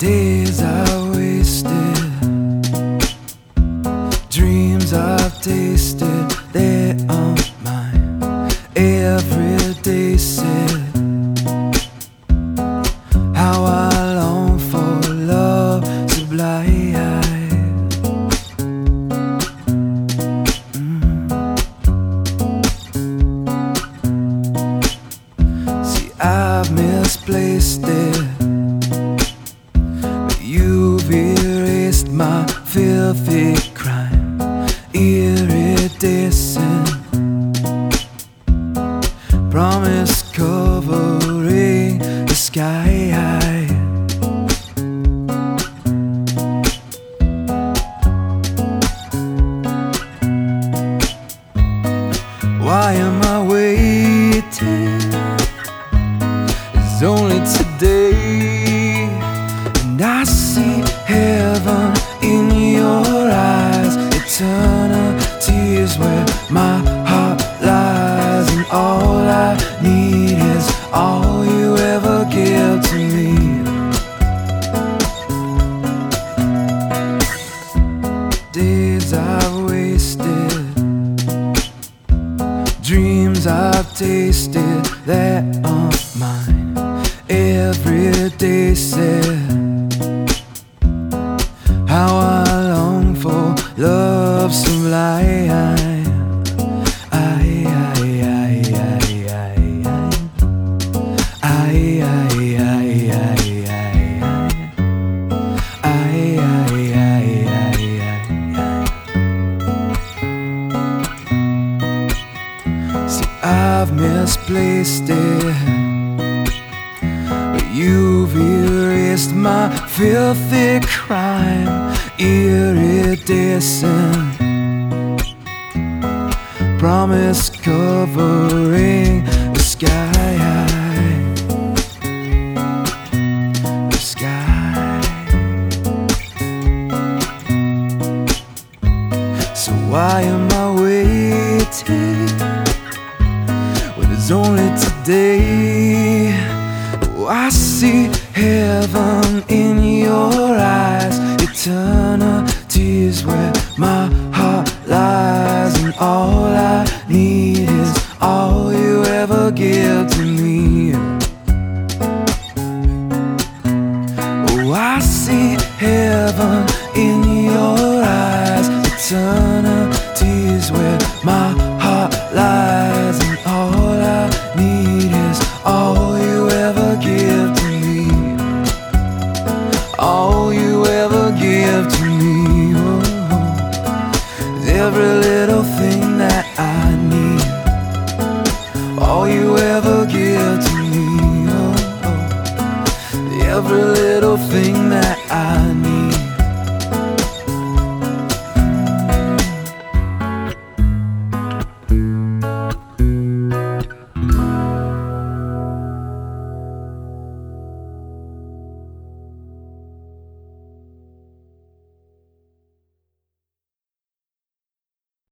Days I wasted, dreams I've tasted, they aren't mine. Every day said how I long for love sublime. See, I've misplaced it. You've erased my filthy crime, iridescent promise covering the sky. Why am I waiting? It's only today, and I see heaven in your eyes. Eternity is where my heart lies, and all I need is all you ever give to me. Days I've wasted, dreams I've tasted that aren't mine. Every day said how I long for love sublime. See, I've misplaced it, but you've erased my filthy crime, iridescent promise covering the sky. The sky. So why am I waiting when it's only today? Oh, I see heaven in your eyes. Eternity is where my heart lies, and all I need is all you ever give to me. Oh, I see heaven in your eyes. Eternity is where my heart lies, and all I need is all you ever give to me. All you ever give to me. Oh, every little thing that I need, all you ever give to me. Oh, every little thing